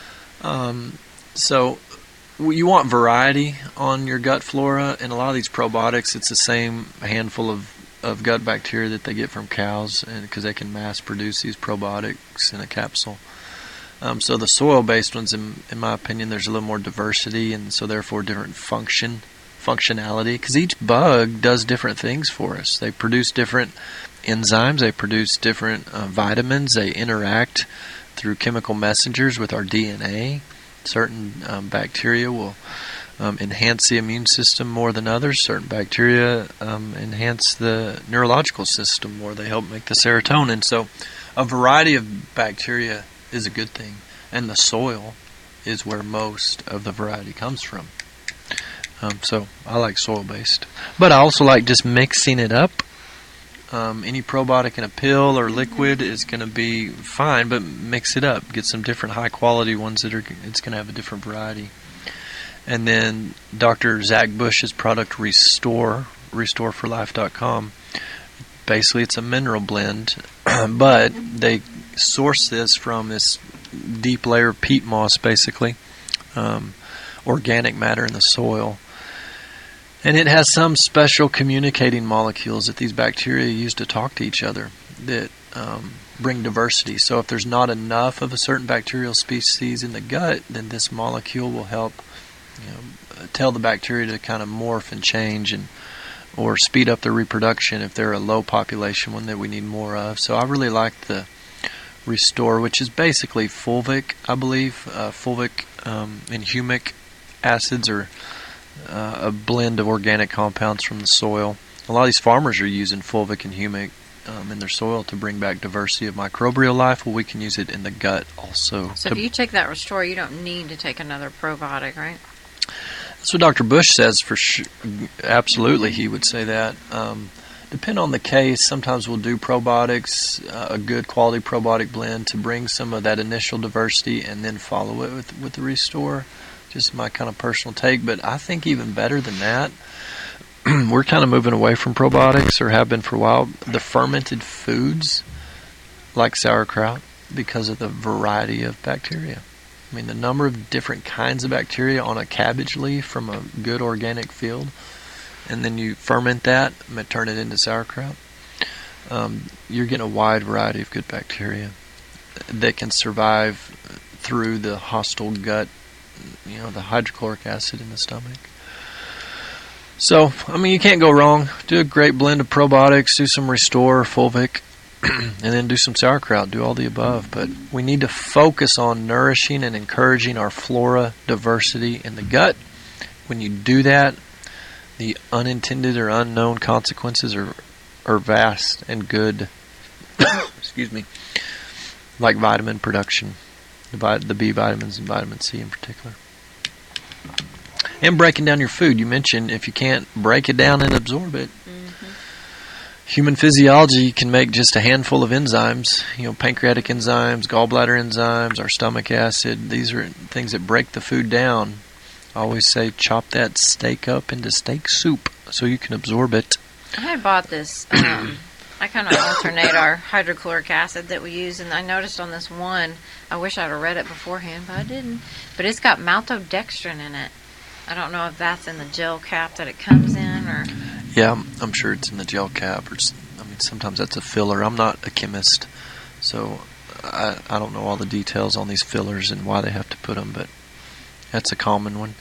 So you want variety on your gut flora, and a lot of these probiotics, it's the same handful of gut bacteria that they get from cows, and because they can mass produce these probiotics in a capsule. So the soil-based ones, in my opinion, there's a little more diversity, and so therefore different functionality, because each bug does different things for us. They produce different enzymes, they produce different vitamins, they interact through chemical messengers with our DNA. Certain bacteria will enhance the immune system more than others. Certain bacteria enhance the neurological system more. They help make the serotonin. So a variety of bacteria is a good thing, and the soil is where most of the variety comes from. So I like soil-based. But I also like just mixing it up. Any probiotic in a pill or liquid is going to be fine, but mix it up. Get some different high-quality ones that it's going to have a different variety. And then Dr. Zach Bush's product Restore, restoreforlife.com. Basically, it's a mineral blend, but they source this from this deep layer of peat moss, basically, organic matter in the soil. And it has some special communicating molecules that these bacteria use to talk to each other that bring diversity. So if there's not enough of a certain bacterial species in the gut, then this molecule will help tell the bacteria to kind of morph and change or speed up their reproduction if they're a low population one that we need more of. So I really like the Restore, which is basically fulvic, I believe. Fulvic and humic acids are a blend of organic compounds from the soil. A lot of these farmers are using fulvic and humic in their soil to bring back diversity of microbial life. Well, we can use it in the gut also. So if you take that Restore, you don't need to take another probiotic, right? That's what Dr. Bush says for sure. Absolutely, he would say that. Depend on the case. Sometimes we'll do probiotics, a good quality probiotic blend to bring some of that initial diversity and then follow it with the Restore. Just my kind of personal take, but I think even better than that, we're kind of moving away from probiotics, or have been for a while. The fermented foods, like sauerkraut, because of the variety of bacteria. I mean, the number of different kinds of bacteria on a cabbage leaf from a good organic field, and then you ferment that and turn it into sauerkraut. You're getting a wide variety of good bacteria that can survive through the hostile gut, the hydrochloric acid in the stomach. So, I mean, you can't go wrong. Do a great blend of probiotics, do some Restore, fulvic, and then do some sauerkraut. Do all the above. But we need to focus on nourishing and encouraging our flora diversity in the gut. When you do that, the unintended or unknown consequences are vast and good. Excuse me. Like vitamin production. The B vitamins and vitamin C in particular. And breaking down your food. You mentioned if you can't break it down and absorb it, human physiology can make just a handful of enzymes, pancreatic enzymes, gallbladder enzymes, our stomach acid. These are things that break the food down. I always say chop that steak up into steak soup so you can absorb it. I had bought this. I kind of alternate our hydrochloric acid that we use, and I noticed on this one, I wish I'd have read it beforehand, but I didn't. But it's got maltodextrin in it. I don't know if that's in the gel cap that it comes in, or... Yeah, I'm sure it's in the gel cap. Sometimes that's a filler. I'm not a chemist, so I don't know all the details on these fillers and why they have to put them, but that's a common one.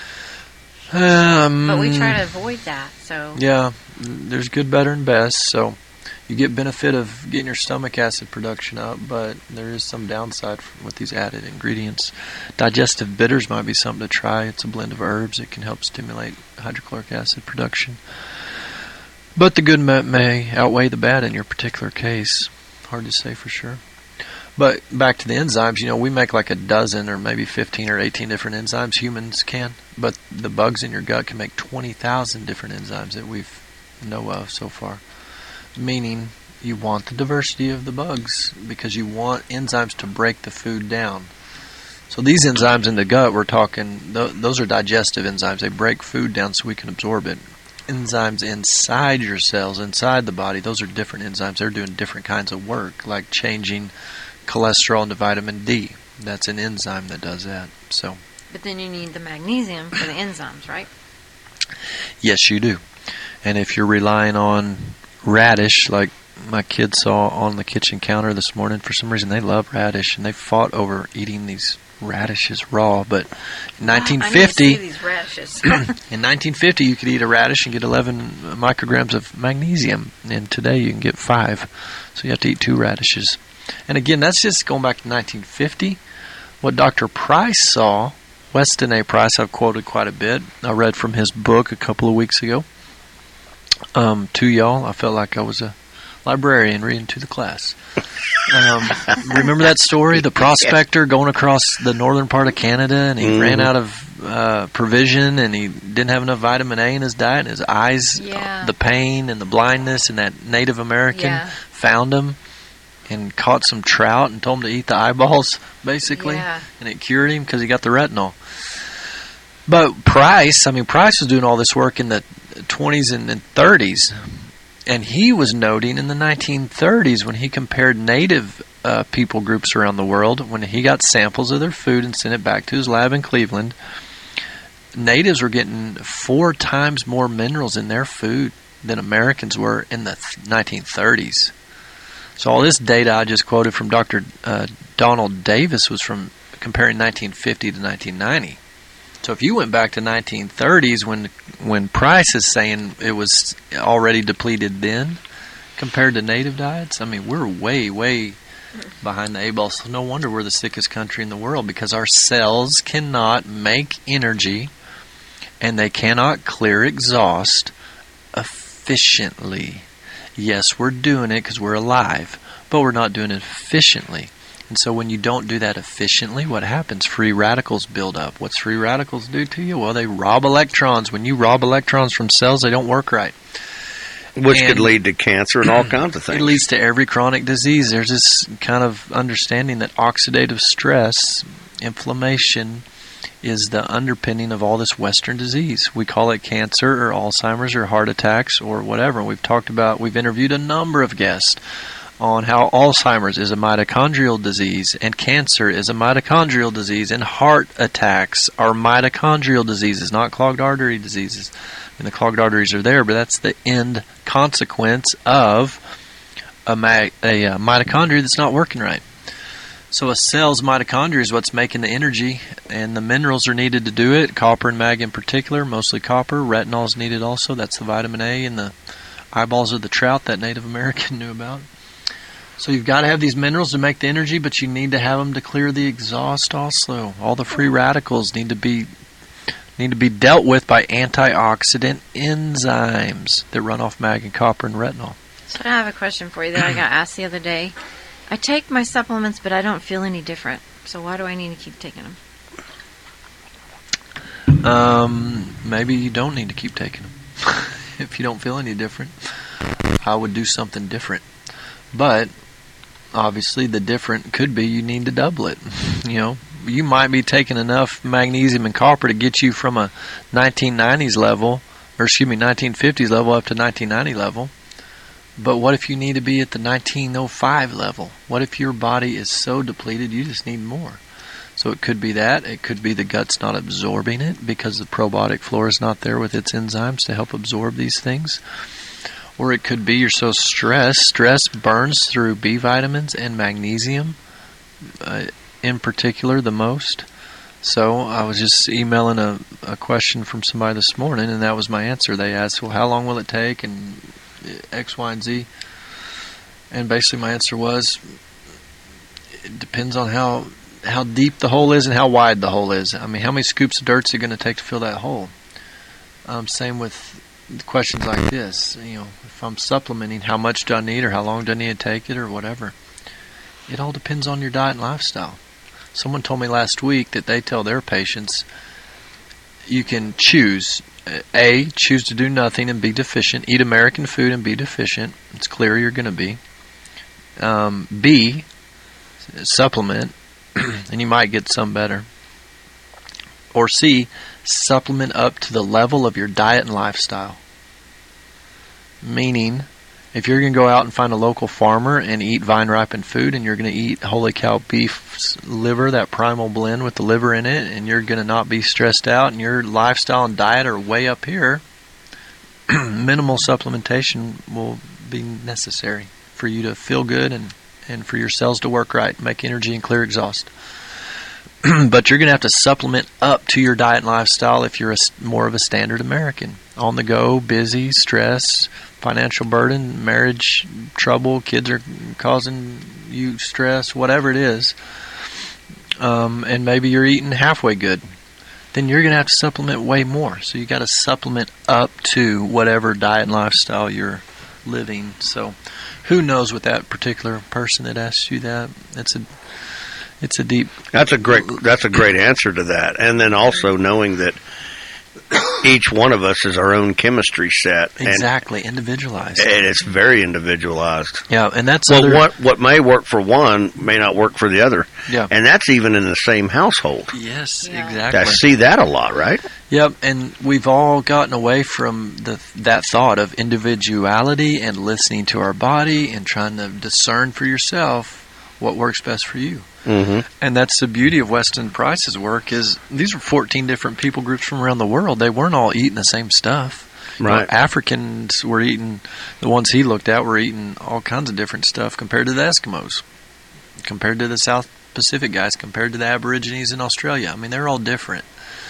But we try to avoid that, so... Yeah, there's good, better, and best, so you get benefit of getting your stomach acid production up, but there is some downside with these added ingredients. Digestive bitters might be something to try. It's a blend of herbs. It can help stimulate hydrochloric acid production. But the good may outweigh the bad in your particular case. Hard to say for sure. But back to the enzymes, we make like a dozen or maybe 15 or 18 different enzymes. Humans can. But the bugs in your gut can make 20,000 different enzymes that we know of so far. Meaning you want the diversity of the bugs because you want enzymes to break the food down. So these enzymes in the gut, we're talking, those are digestive enzymes. They break food down so we can absorb it. Enzymes inside your cells, inside the body, those are different enzymes. They're doing different kinds of work, like changing cholesterol into vitamin D. That's an enzyme that does that. So, but then you need the magnesium for the enzymes, right? Yes, you do. And if you're relying on radish, like my kids saw on the kitchen counter this morning, for some reason they love radish, and they fought over eating these radishes raw. But in 1950, I need to see these radishes. in 1950, you could eat a radish and get 11 micrograms of magnesium, and today you can get 5. So you have to eat 2 radishes. And again, that's just going back to 1950. What Dr. Price saw, Weston A. Price, I've quoted quite a bit. I read from his book a couple of weeks ago. To y'all, I felt like I was a librarian reading to the class. Remember that story? The prospector going across the northern part of Canada, and he ran out of provision, and he didn't have enough vitamin A in his diet, and his eyes, the pain and the blindness, and that Native American found him and caught some trout and told him to eat the eyeballs, basically, and it cured him because he got the retinol. But Price was doing all this work in the 20s and 30s, and he was noting in the 1930s when he compared native people groups around the world, when he got samples of their food and sent it back to his lab in Cleveland, natives were getting 4 times more minerals in their food than Americans were in the 1930s. So all this data I just quoted from Dr. Donald Davis was from comparing 1950 to 1990. So if you went back to 1930s when Price is saying it was already depleted then compared to native diets, we're way, way behind the 8 ball. So no wonder we're the sickest country in the world, because our cells cannot make energy and they cannot clear exhaust efficiently. Yes, we're doing it because we're alive, but we're not doing it efficiently. And so when you don't do that efficiently, what happens? Free radicals build up. What's free radicals do to you? Well, they rob electrons. When you rob electrons from cells, they don't work right. Which could lead to cancer and all kinds of things. It leads to every chronic disease. There's this kind of understanding that oxidative stress, inflammation, is the underpinning of all this Western disease. We call it cancer or Alzheimer's or heart attacks or whatever. We've interviewed a number of guests on how Alzheimer's is a mitochondrial disease and cancer is a mitochondrial disease and heart attacks are mitochondrial diseases, not clogged artery diseases. The clogged arteries are there, but that's the end consequence of a mitochondria that's not working right. So a cell's mitochondria is what's making the energy, and the minerals are needed to do it, copper and mag in particular, mostly copper. Retinol is needed also. That's the vitamin A in the eyeballs of the trout that Native American knew about. So you've got to have these minerals to make the energy, but you need to have them to clear the exhaust also. All the free radicals need to be dealt with by antioxidant enzymes that run off mag and copper and retinol. So I have a question for you that I got asked the other day. I take my supplements, but I don't feel any different. So why do I need to keep taking them? Maybe you don't need to keep taking them. If you don't feel any different, I would do something different. But obviously the different could be you need to double it. You might be taking enough magnesium and copper to get you from a 1990s level 1950s level up to 1990 level. But what if you need to be at the 1905 level? What if your body is so depleted you just need more? So it could be that. It could be the gut's not absorbing it because the probiotic flora is not there with its enzymes to help absorb these things. Or it could be you're so stressed. Stress burns through B vitamins and magnesium, in particular, the most. So I was just emailing a question from somebody this morning, and that was my answer. They asked, well, how long will it take, and X, Y, and Z. And basically my answer was, it depends on how deep the hole is and how wide the hole is. I mean, how many scoops of dirt is it going to take to fill that hole? Same with questions like this. If I'm supplementing, how much do I need, or how long do I need to take it, or whatever? It all depends on your diet and lifestyle. Someone told me last week that they tell their patients, you can choose. A, choose to do nothing and be deficient. Eat American food and be deficient. It's clear you're going to be. B, supplement, and you might get some better. Or C, supplement up to the level of your diet and lifestyle. Meaning, if you're going to go out and find a local farmer and eat vine-ripened food, and you're going to eat holy cow beef liver, that primal blend with the liver in it, and you're going to not be stressed out, and your lifestyle and diet are way up here, minimal supplementation will be necessary for you to feel good and for your cells to work right, make energy and clear exhaust. But you're going to have to supplement up to your diet and lifestyle if you're more of a standard American. On the go, busy, stress, financial burden, marriage trouble, kids are causing you stress, whatever it is, and maybe you're eating halfway good, then you're going to have to supplement way more. So you got to supplement up to whatever diet and lifestyle you're living. So who knows with that particular person that asked you that? It's a deep. That's a great answer to that. And then also knowing that each one of us is our own chemistry set. Exactly, individualized. And it's very individualized. Yeah, and that's what may work for one may not work for the other. Yeah. And that's even in the same household. Yes, Yeah. exactly. I see that a lot, right? Yep, and we've all gotten away from that thought of individuality and listening to our body and trying to discern for yourself what works best for you. Mm-hmm. And that's the beauty of Weston Price's work, is these are 14 different people groups from around the world. They weren't all eating the same stuff. Right. Africans were eating, the ones he looked at were eating all kinds of different stuff compared to the Eskimos, compared to the South Pacific guys, compared to the Aborigines in Australia. I mean, they're all different.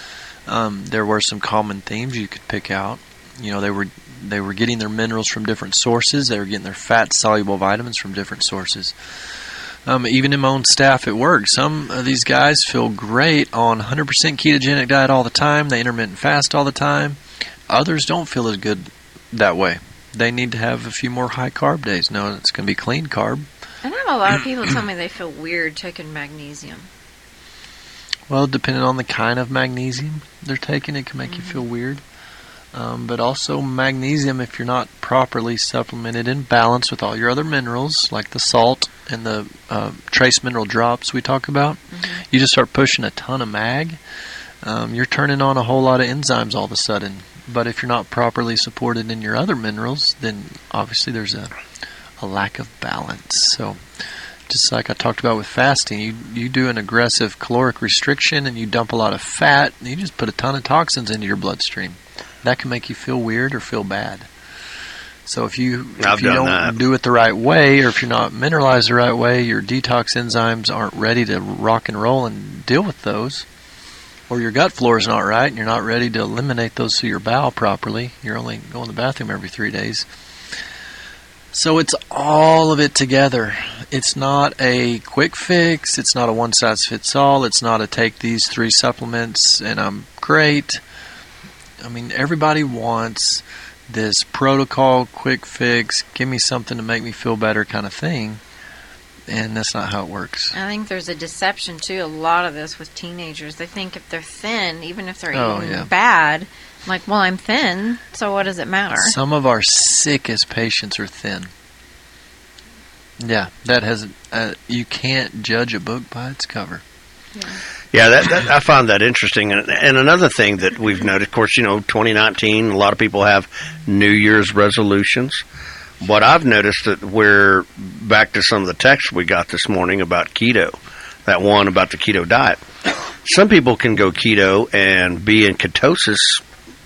There were some common themes you could pick out. They were getting their minerals from different sources. They were getting their fat-soluble vitamins from different sources. Even in my own staff at work, some of these guys feel great on 100% ketogenic diet all the time. They intermittent fast all the time. Others don't feel as good that way. They need to have a few more high-carb days. No, it's going to be clean carb. I know a lot of people tell me they feel weird taking magnesium. Well, depending on the kind of magnesium they're taking, it can make you feel weird. But also magnesium, if you're not properly supplemented in balance with all your other minerals, like the salt and the trace mineral drops we talk about, you just start pushing a ton of mag. You're turning on a whole lot of enzymes all of a sudden. But if you're not properly supported in your other minerals, then obviously there's a lack of balance. So just like I talked about with fasting, you do an aggressive caloric restriction and you dump a lot of fat, and you just put a ton of toxins into your bloodstream. That can make you feel weird or feel bad. So if you don't do it the right way, or if you're not mineralized the right way, your detox enzymes aren't ready to rock and roll and deal with those, or your gut flora is not right and you're not ready to eliminate those through your bowel properly, you're only going to the bathroom every 3 days. So it's all of it together. It's not a quick fix. It's not a one-size-fits-all. It's not a take these 3 supplements and I'm great. I mean, everybody wants this protocol, quick fix, give me something to make me feel better kind of thing, and that's not how it works. I think there's a deception, too, a lot of this with teenagers. They think if they're thin, even if they're eating bad, like, well, I'm thin, so what does it matter? Some of our sickest patients are thin. Yeah, that has you can't judge a book by its cover. Yeah, that I found that interesting. And another thing that we've noticed, of course, 2019, a lot of people have New Year's resolutions. But I've noticed that we're back to some of the texts we got this morning about keto, that one about the keto diet. Some people can go keto and be in ketosis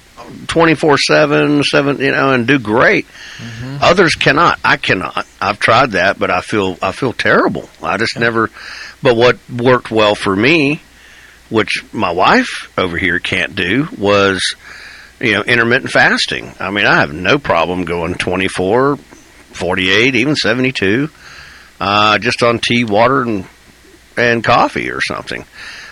24/7, and do great. Mm-hmm. Others cannot. I cannot. I've tried that, but I feel terrible. I just never. But what worked well for me, which my wife over here can't do, was intermittent fasting. I mean, I have no problem going 24, 48, even 72, just on tea, water, and coffee or something.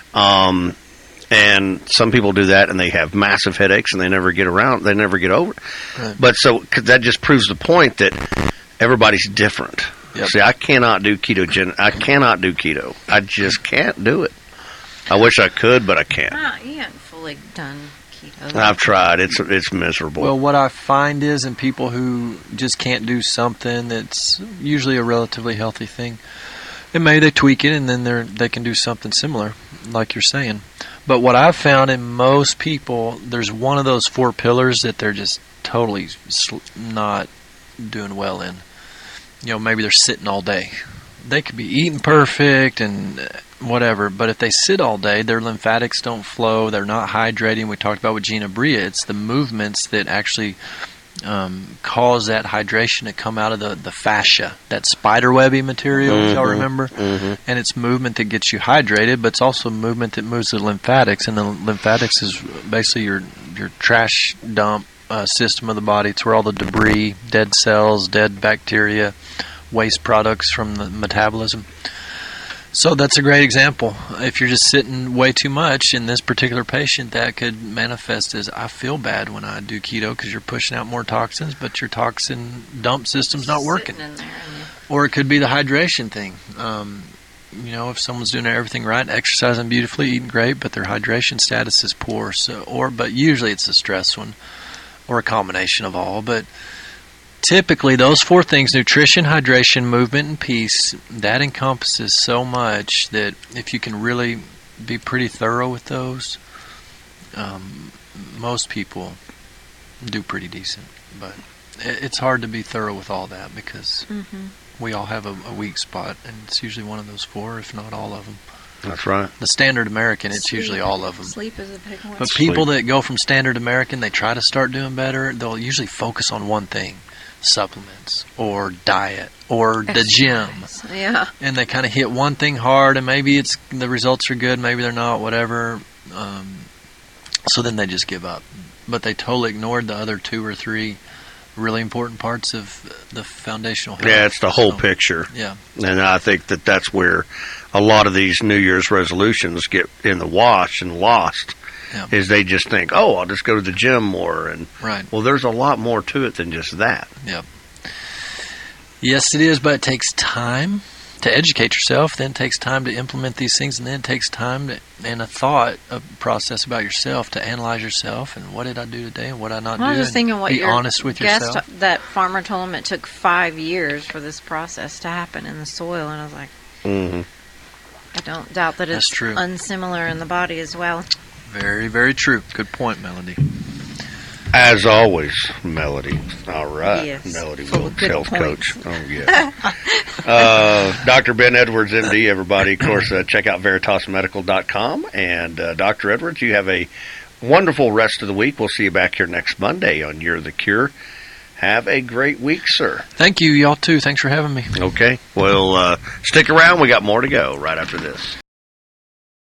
And some people do that, and they have massive headaches, and they never get over it. Right. But so that just proves the point that everybody's different. Yep. See, I cannot do keto. I just can't do it. I wish I could, but I can't. You haven't fully done keto. I've tried. It's miserable. Well, what I find is in people who just can't do something that's usually a relatively healthy thing, and maybe they tweak it, and then they can do something similar, like you're saying. But what I've found in most people, there's one of those 4 pillars that they're just totally not doing well in. Maybe they're sitting all day. They could be eating perfect and whatever, but if they sit all day, their lymphatics don't flow, they're not hydrating. We talked about with Gina Bria, it's the movements that actually cause that hydration to come out of the fascia, that spiderwebby material, y'all remember? Mm-hmm. And it's movement that gets you hydrated, but it's also movement that moves the lymphatics, and the lymphatics is basically your trash dump system of the body. It's where all the debris, dead cells, dead bacteria, waste products from the metabolism. So that's a great example. If you're just sitting way too much in this particular patient, that could manifest as, I feel bad when I do keto because you're pushing out more toxins, but your toxin dump system's not working. Or it could be the hydration thing. If someone's doing everything right, exercising beautifully, eating great, but their hydration status is poor. But usually it's a stress one or a combination of all. But typically, those 4 things, nutrition, hydration, movement, and peace, that encompasses so much that if you can really be pretty thorough with those, most people do pretty decent. But it's hard to be thorough with all that because we all have a weak spot, and it's usually one of those 4, if not all of them. That's right. The standard American, it's usually all of them. Sleep is a big one. But people that go from standard American, they try to start doing better, they'll usually focus on one thing. Supplements or diet or the gym. Yeah. And they kind of hit one thing hard, and maybe the results are good, maybe they're not, whatever. So then they just give up. But they totally ignored the other 2 or 3 really important parts of the foundational health. Yeah, it's the whole picture. Yeah. And I think that's where a lot of these New Year's resolutions get in the wash and lost. Yeah. Is they just think, I'll just go to the gym more. And right. Well, there's a lot more to it than just that. Yep. Yes, it is, but it takes time to educate yourself, then it takes time to implement these things, and then it takes time and a process about yourself to analyze yourself and what did I do today and what did I not do. I was just thinking what be honest with yourself. That farmer told him it took 5 years for this process to happen in the soil, and I was like, I don't doubt that it's true. Unsimilar in the body as well. Very, very true. Good point, Melody. As always, Melody. All right. Yes. Melody Full Wilkes, of good health points. coach. Oh, yeah. Dr. Ben Edwards, MD, everybody. Of course, check out VeritasMedical.com. And Dr. Edwards, you have a wonderful rest of the week. We'll see you back here next Monday on You're the Cure. Have a great week, sir. Thank you, y'all, too. Thanks for having me. Okay. Well, stick around. We got more to go right after this.